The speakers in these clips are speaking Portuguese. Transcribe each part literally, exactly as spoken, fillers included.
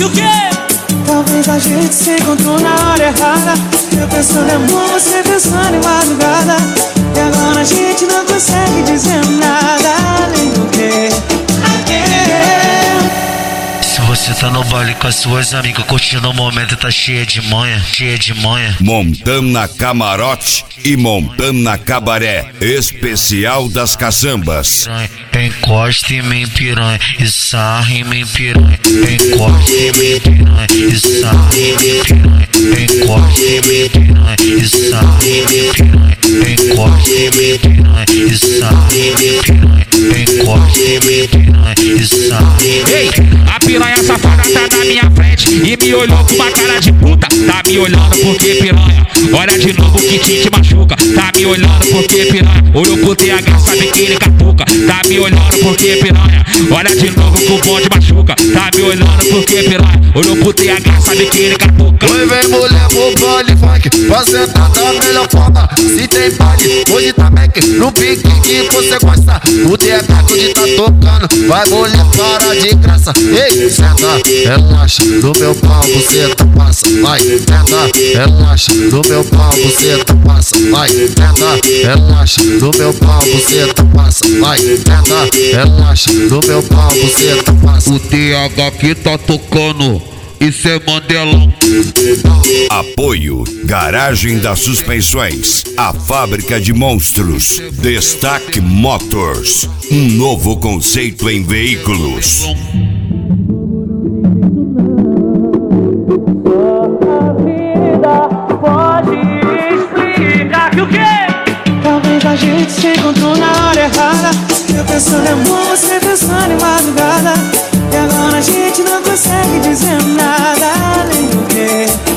que o quê? Talvez a gente se encontrou na hora errada. Eu pensando em amor, você pensando em madrugada. E agora a gente não consegue dizer nada além do que Se você tá no baile com as suas amigas, curtindo o momento, tá cheia de manha, cheia de manha. Montana Camarote e Montana Cabaré, especial das caçambas. Encosta em mim, piranha, e sarra em mim, piranha. Encosta em mim, piranha, e sarra em mim, piranha. Encosta em mim, piranha, e sarra em mim, piranha. Encosta em mim, piranha, e sarra em mim, piranha. Encosta em mim, piranha, e sarra em mim. Ei, a piranha safada tá na minha frente e me olhou com uma cara de puta. Tá me olhando porque piranha, olha de novo que te machuca. Tá me olhando porque piranha, olhou pro T H, sabe que ele catuca. Tá me olhando porque piranha, olha de novo que o bonde machuca. Tá me olhando porque piranha, olhou pro T H, sabe que ele catuca. Oi, vem mulher pro baile funk, pra sentar da melhor forma. Se tem baile, hoje tá Mac, no pique que você gosta. O T H que hoje tá tocando, vai mulher para de graça. Ei, senta, relaxa, no meu pau você tá passa. Vai, senta, relaxa, no meu pau você tá passa. Vai, senta, relaxa, no meu pau você tá passa. Vai, senta, relaxa, no meu pau você tá passa. O T H que tá tocando, isso é Mandelão. Apoio Garagem das Suspensões, a fábrica de monstros. Destaque Motors, um novo conceito em veículos. pode explicar que o quê? Talvez a gente se encontrou na hora errada. Eu pensando em amor, você pensando em madrugada. E agora a gente não consegue dizer nada além do que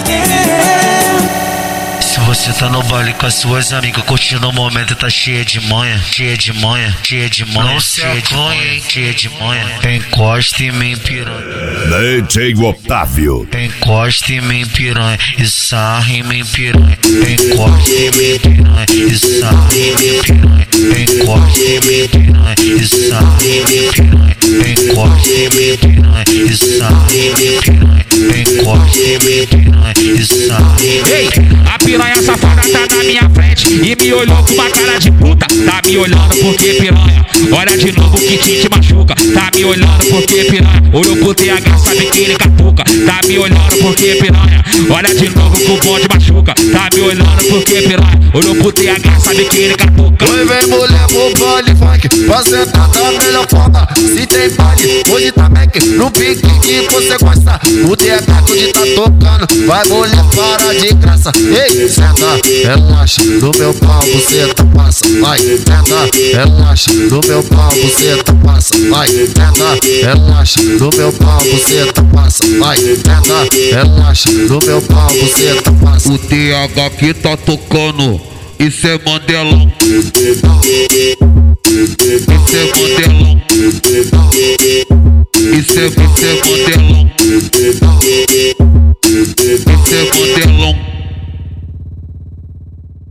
Se você tá no baile com as suas amigas, curtindo o momento, tá cheia de manha, cheia de manha, cheia de manha. Não se acanhe, cheia de manha. Encosta em mim, piranha. D J Otávio. Encosta em mim, piranha, e sarra em mim, piranha. Encosta em mim, piranha, e sarra em mim, piranha. Encosta em mim, piranha, e sarra em mim, piranha. Encosta em mim, piranha, e sarra em mim, piranha. Encosta em mim, piranha, e sarra em mim. Ei, a piranha safada tá na minha frente e me olhou com uma cara de puta. Tá me olhando porque piranha, olha de novo que te machuca. Tá me olhando porque piranha, olhou pro T H, sabe que ele catuca. Tá me olhando porque piranha, olha de novo que o bonde machuca. Tá me olhando porque piranha, olhou pro T H, sabe que ele catuca. Oi, vem mulher pro baile funk, pra sentar da melhor forma. Se tem baile, hoje tá Mac, no pique que você gosta. O T H que hoje tá tocando, vai mulher para de graça. Ei, senta, relaxa, no meu pau você tá passa. Vai, senta, relaxa, no meu pau você tá passa. Vai, senta, relaxa, no meu pau você tá passa. Vai, senta, relaxa, no meu pau você tá passa. O T H que tá tocando, isso é Mandelão. Isso é Mandelão. Isso é, isso é Mandelão.